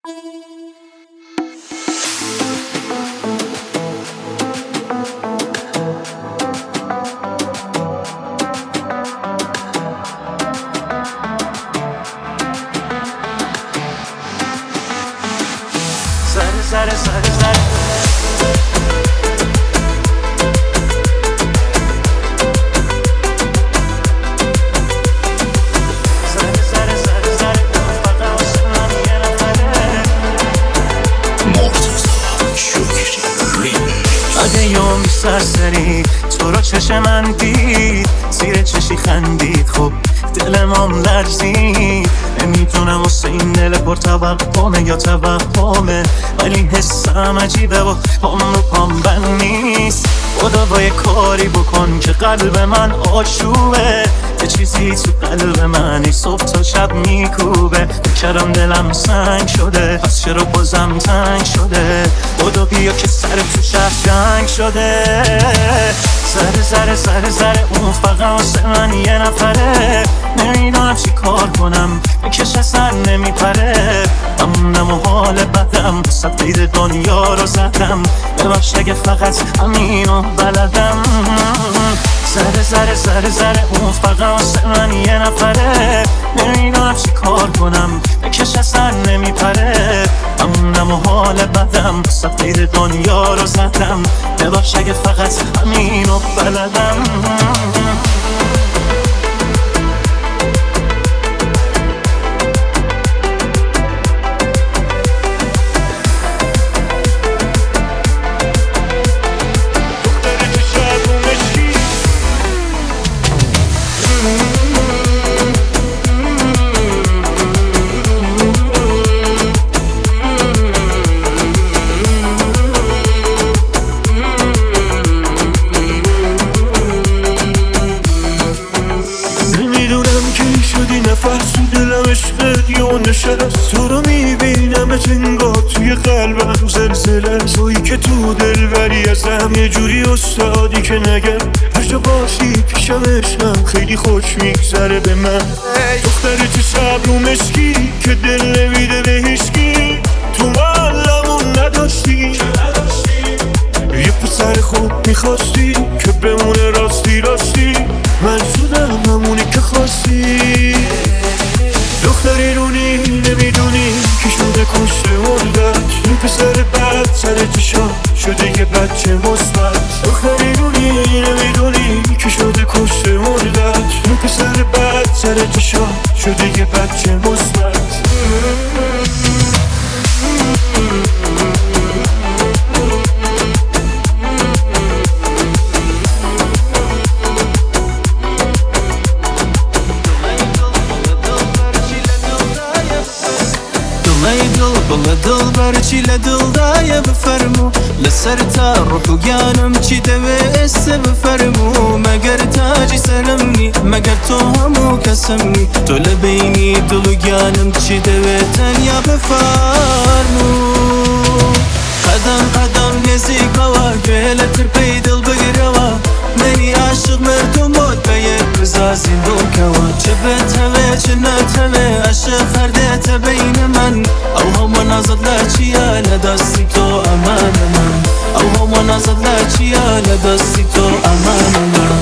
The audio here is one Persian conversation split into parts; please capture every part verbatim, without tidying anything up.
Zare, zare, zare. Zare, zare, zare, zare. فقط واسه من یه نفره. مرتضی شکری اگه یومی سرسری تو رو چشم من دید، زیر چشی خندید، خب دلمم لرزید. نمیدونم واسه این دل پر توهمه یا توهمه، ولی حسم عجیبه و پام رو پام بند نیست. خدا با یه کاری بکن که قلب من آشوبه، یه چیزی تو قلب من ای صبح تا شب میکوبه. بکرم دلم سنگ شده، پس چرا بازم تنگ شده؟ خدا بیا که سر تو شهر جنگ شده. زره زره زره زره اون فقط واسه من یه نفره. نمیدونم چی کار کنم بکش اصلا نمیپره. همونم و حال بدم صد قید دنیا رو زدم. ببخش اگه فقط همینو بلدم. زره زره زره زره اون فقط واسه من یه نفره. نمیدونم چی کار کنم بکش اصلا نمیپره. همونم و حال بدم صد قید دنیا رو زدم. ببخش اگه فقط همینو بلدم. تو رو میبینم انگار توی قلبم زلزله. تویی که تو دل بری ازم یه جوری استادی که نگم هر جا باشی پیشم عشقم خیلی خوش میگذره به من. دختر تو صبر و مشکی که دل نمیده به هیچکی، تو معلمون نداشتی یه پسر خوب میخواستی که بمونه راستی راستی. من شدم همونی که خواستی. دختری رونی نمیدونی که شده کشته مردت. این پسر بد سر چشا شده یه بچه مثبت. دختری رونی نمیدونی که شده کشته مردت. این پسر بد سر چشا شده یه بچه مثبت. والله دلبر چی لدلدایه بفرمو لسر تا روح و گیانم چی دوسته بفرمو. مگر تاجی سرمنی مگر تو همو کسمنی، تو لبینی دل و گیانم چی دوتن یا بفرمو. قدم قدم نزیکوا گوهلتر پی دل بگروا. منی عاشق مردم بود به یک بزازی دوکوا. چه بتوه چه نتوه عشق خردت بین من. او هم نازد لچیا لدستی تو امان من. او هم نازد لچیا لدستی تو امان من.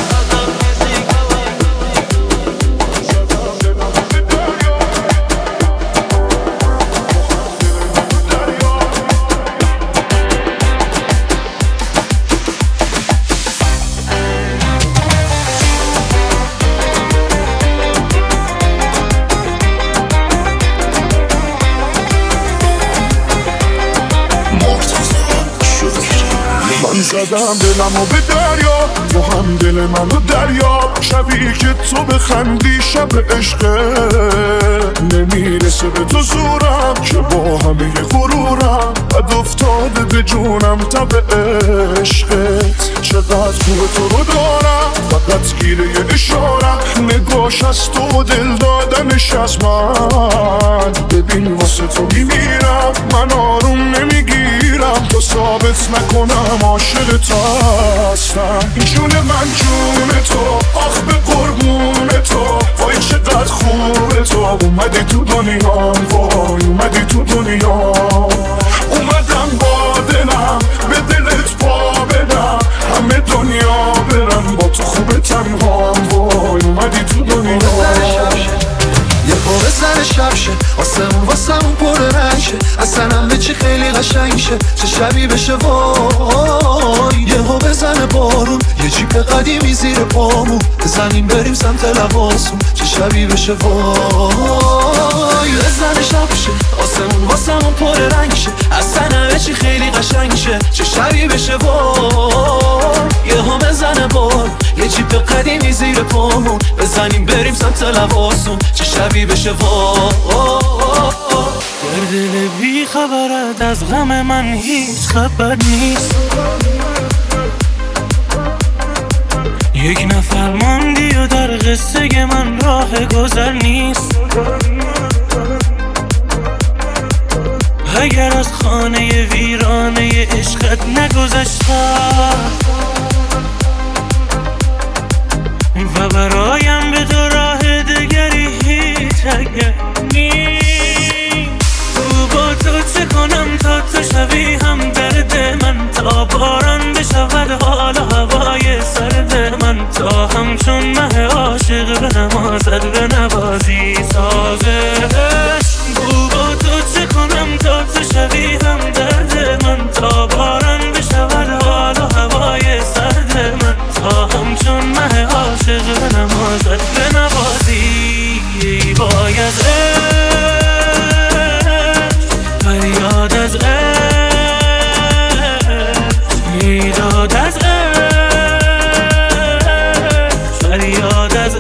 من زدم دلمو به دریا، تو هم دل منو دریا. شبیه که تو بخندی شب عشقه، نمیرسه به تو زورم که با همه غرورم بد افتاده به جونم تب عشقت. چقدر خوب تو رو دارم فقط گیره یه اشارم. نگاش از تو دل دادنش از من. ببین واسه تو میمیرم من آروم نمیگیرم تا ثابت نکنم عاشق تو هستم. این جون من جون تو، آخ به قربون تو. وای چقدر خوبه تو اومدی تو دنیا، وای اومدی تو دنیا. دنیا. اومدم با دلم به دلت پا بدم، همه دنیا برم با تو خوب تنهام. وای اومدی تو دنیا. یه پا بزن شب شه، آسمون واسمون پر رنگ شه، اصلا همه چی خیلی قشنگ شه، چه شبی بشه وای. یه پا بزن بارون، یه جیپ قدیمی زیر پامون، بزنیم بریم سمت لباسون، چه شبی بشه وای. بزن شب شه، آسمون واسمون پر رنگ شه، اصلا همه چی خیلی قشنگ شه، چه شبی بشه وای. یه پا بزن بارون، یه جیپ قدیمی زیر پامون، بزنیم بریم سمت لباسون، چه شبی بشه وای. در دل بی خبرت از غم من هیچ خبر نیست، یک نفر ماندی و در قصه من راه گذر نیست. اگر از خانه ویرانه عشقت نگذشتم و برایم به تو راه دگری هیچ اگر نیست. تو با تو چه کنم تا تو شوی هم درد من، تا باران بشود حال و هوای سرد من، تا همچون مه عاشق به نمازت به نوازی سازش. تو با تو چه کنم تا تو شوی هم درد من، تا باران بشود حال و هوای سرد من، تا همچون مه عاشق به نمازت به نوازی. باید فریاد از عشق، میداد از عشق، فریاد از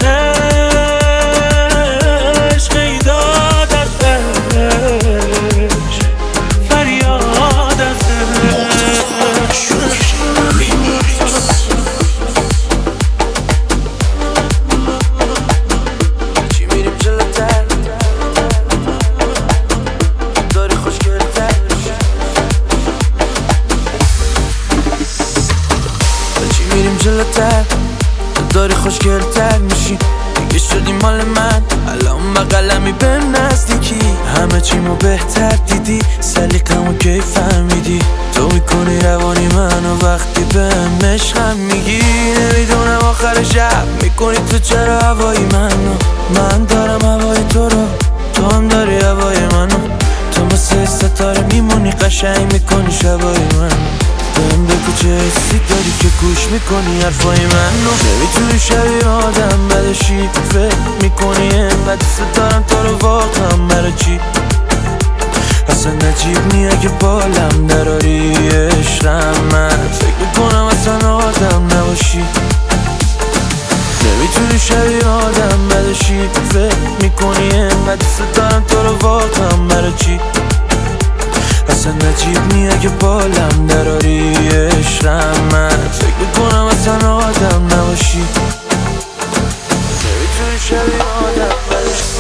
عشق، میداد از عشق، فریاد از عشق. چی میریم جلوتر، داری خوشگلتر، چی میریم جلوتر، داری خوشگلتر میشی، دیگه شدی مال من، الان بغلمی به نزدیکی، همه چیمو بهتر دیدی، سلیقمو کی فهمیدی، تو میکنی روانی منو وقتی بهم عشقم میگی. نمیدونم آخر شب میکنی تو چرا هوای منو، من دارم هوای تو رو، تو هم داری هوای منو، تو مثل ستاره میمونی قشنگ میکنی شبای منو. بهم بگو چه حسی داری که گوش میکنی حرفای منو، نمیتونی شبیه آدم بدشی، فکر میکنی اینقدر دوست دارم تو رو واقعا برای چی. اصلا نجیب نی اگه بالم دراری عشقم، من فکر میکنم اصلا آدم نباشی. نمیتونی شبیه آدم بدشی، فکر میکنی اینقدر دوست دارم تو رو واقعا برای چی. اصلا نجیب نی اگه بالم دراری عشقم، من فکر میکنم اصلا آدم نباشی. نمیتونی شبیه آدم بدشی.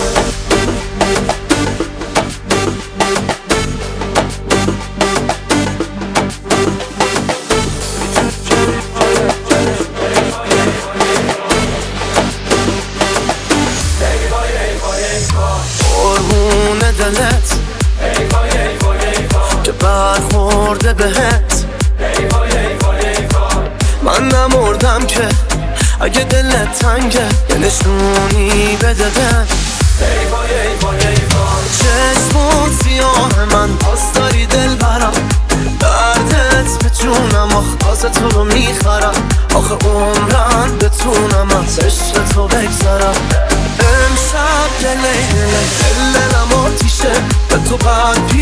قربون دلت که برخورده بهت، من نمردم که اگه دلت تنگه یه نشونی بده بهم. چشمون سیاه من باز داری دل برم، دردت به جونم آخ باز تو رو میخرم، آخه عمرم بتونم از عشق تو بگذرم. امشب دل دل دلم آتیشه، به تو قلبی